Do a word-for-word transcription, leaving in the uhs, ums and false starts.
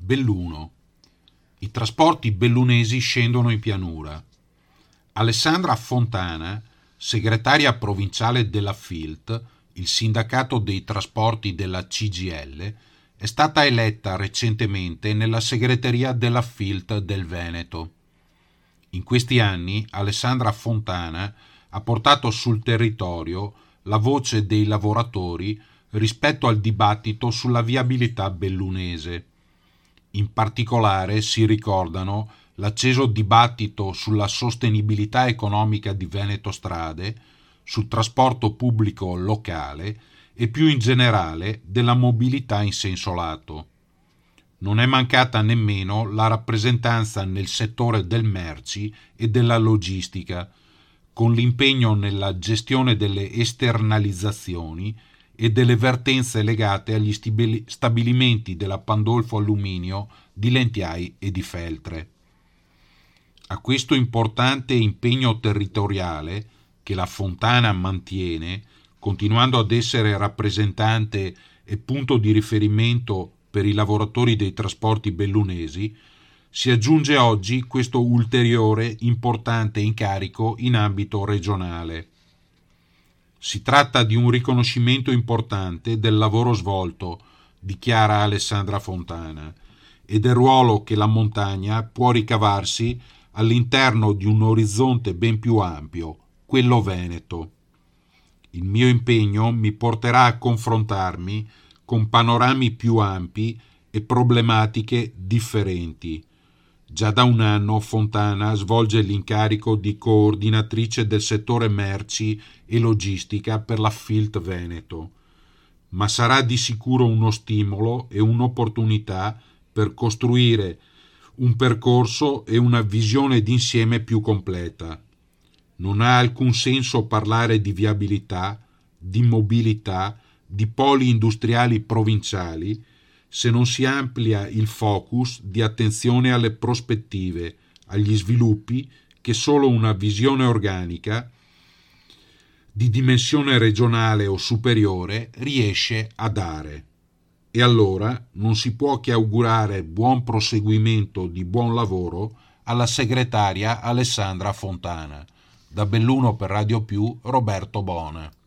Belluno. I trasporti bellunesi scendono in pianura. Alessandra Fontana, segretaria provinciale della F I L T, il sindacato dei trasporti della C G I L, è stata eletta recentemente nella segreteria della F I L T del Veneto. In questi anni Alessandra Fontana ha portato sul territorio la voce dei lavoratori rispetto al dibattito sulla viabilità bellunese. In particolare si ricordano l'acceso dibattito sulla sostenibilità economica di Veneto Strade, sul trasporto pubblico locale e più in generale della mobilità in senso lato. Non è mancata nemmeno la rappresentanza nel settore del merci e della logistica, con l'impegno nella gestione delle esternalizzazioni e delle vertenze legate agli stabilimenti della Pandolfo Alluminio di Lentiai e di Feltre. A questo importante impegno territoriale che la Fontana mantiene, continuando ad essere rappresentante e punto di riferimento per i lavoratori dei trasporti bellunesi, si aggiunge oggi questo ulteriore importante incarico in ambito regionale. Si tratta di un riconoscimento importante del lavoro svolto, dichiara Alessandra Fontana, e del ruolo che la montagna può ricavarsi all'interno di un orizzonte ben più ampio, quello veneto. Il mio impegno mi porterà a confrontarmi con panorami più ampi e problematiche differenti. Già da un anno Fontana svolge l'incarico di coordinatrice del settore merci e logistica per la F I L T Veneto, ma sarà di sicuro uno stimolo e un'opportunità per costruire un percorso e una visione d'insieme più completa. Non ha alcun senso parlare di viabilità, di mobilità, di poli industriali provinciali se non si amplia il focus di attenzione alle prospettive, agli sviluppi che solo una visione organica di dimensione regionale o superiore riesce a dare. E allora non si può che augurare buon proseguimento di buon lavoro alla segretaria Alessandra Fontana. Da Belluno per Radio Più, Roberto Bona.